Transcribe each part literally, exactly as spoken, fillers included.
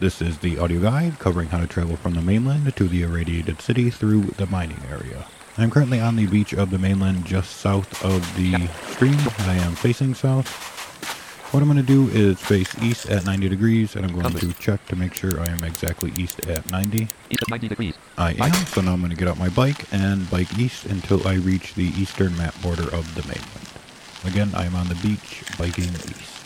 This is the audio guide covering how to travel from the mainland to the irradiated city through the mining area. I'm currently on the beach of the mainland just south of the stream. I am facing south. What I'm going to do is face east at ninety degrees, and I'm going to check to make sure I am exactly east at ninety. East at ninety degrees. I am, so now I'm going to get out my bike and bike east until I reach the eastern map border of the mainland. Again, I am on the beach, biking east.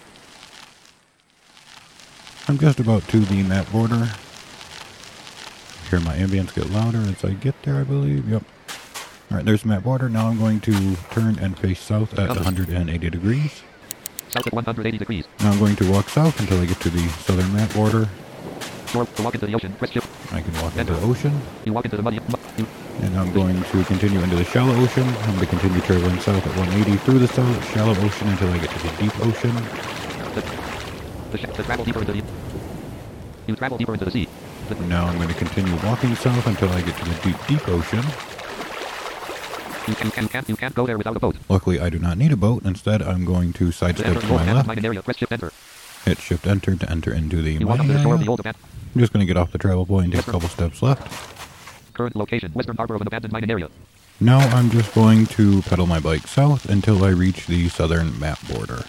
I'm just about to the map border. Hear my ambience get louder as I get there, I believe. Yep. Alright, there's the map border. Now I'm going to turn and face south at one hundred eighty degrees. South at one hundred eighty degrees. Now I'm going to walk south until I get to the southern map border. Shore, to walk into the ocean, press shift. I can walk Enter. into the ocean. You walk into the muddy... You, And I'm going to continue into the shallow ocean. I'm going to continue traveling south at one eighty through the south, shallow ocean until I get to the deep ocean. the, the, sh- the travel deeper into the... You travel deeper into the sea. The, Now I'm going to continue walking south until I get to the deep, deep ocean. you, can, you, can't, you can't go there without a boat. Luckily, I do not need a boat. Instead, I'm going to To sidestep enter to the old my abandoned left. mining area, press shift enter. Hit shift enter to enter into the You walk up mining to the shore of area. the old abandoned... I'm just going to get off the travel point and take a couple steps left. Current location, western harbor of an abandoned mining area. Now I'm just going to pedal my bike south until I reach the southern map border.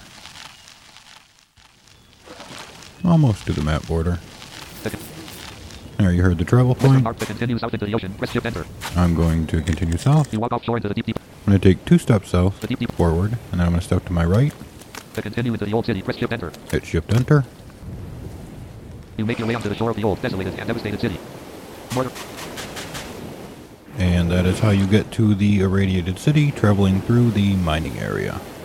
Almost to the map border. Second. There, you heard the travel Western point. harbor to continue south into the ocean, press shift enter. I'm going to continue south. You walk offshore into the deep, deep... I'm going to take two steps south, The deep, deep... forward, and then I'm going to step to my right, To continue into the old city, press shift enter. hit shift enter, You make your way onto the shore of the old, desolated and devastated city. Border... and that is how you get to the irradiated city, traveling through the mining area.